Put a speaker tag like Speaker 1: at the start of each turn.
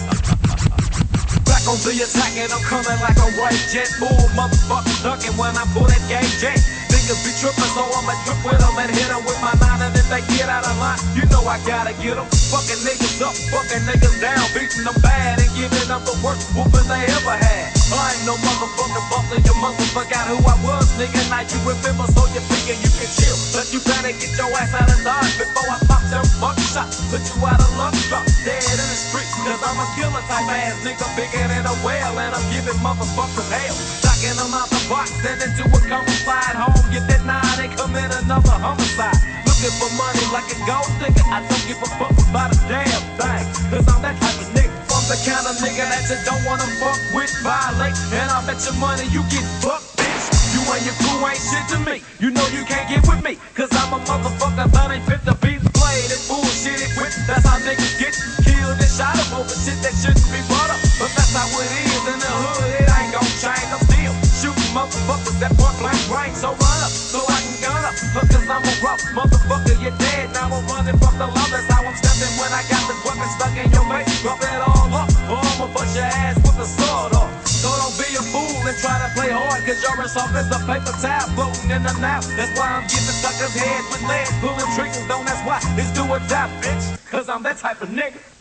Speaker 1: Back on the attack and I'm coming like a right jet. Full motherfucker ducking when I pull that gauge in. Niggas be trippin', so I'ma trip with them and hit them with my nine. And if they get out of line, you know I gotta get them. Fucking niggas up, fucking niggas down, beating them bad and giving them the worst whooping they ever had. I ain't no motherfucking buster, you motherfucker forgot who I was, nigga. Now you remember, so you figure you can chill. But you better get your ass out of Dodge before I pop them fuck shots. Put you out of luck, drop dead in the street. Cause I'm a killer type ass nigga, bigger than a whale. And I'm giving motherfuckers hell. Knocking them out the box, send it to a homicide home. Get that nine and commit another homicide. Looking for money like a gold digger. I don't give a fuck about a damn thing. Cause I'm that type of nigga. I'm the kind of nigga that you don't wanna fuck with, violate. And I bet your money you get fucked, bitch. You and your crew ain't shit to me. You know you can't get with me. Cause I'm a motherfucker that ain't fit to be played and bullshitted with. That's how niggas get killed and shot up over shit that shouldn't be brought up. But that's how it is in the hood. It ain't gon' change. I'm still shooting motherfuckers that point blank range. So run up, so I can gun up. Cause I'm a rough motherfucker, you're dead. Now I'm running from the law. That's how I'm stepping when I got this weapon stuck in your face. Drop it all up, or I'ma bust your ass with a sword off. So don't be a fool and try to play hard. Cause you're as soft as a paper towel floating in the now. That's why I'm giving suckers heads with lead, pulling triggers. Don't that's why it's do or die, bitch. Cause I'm that type of nigga.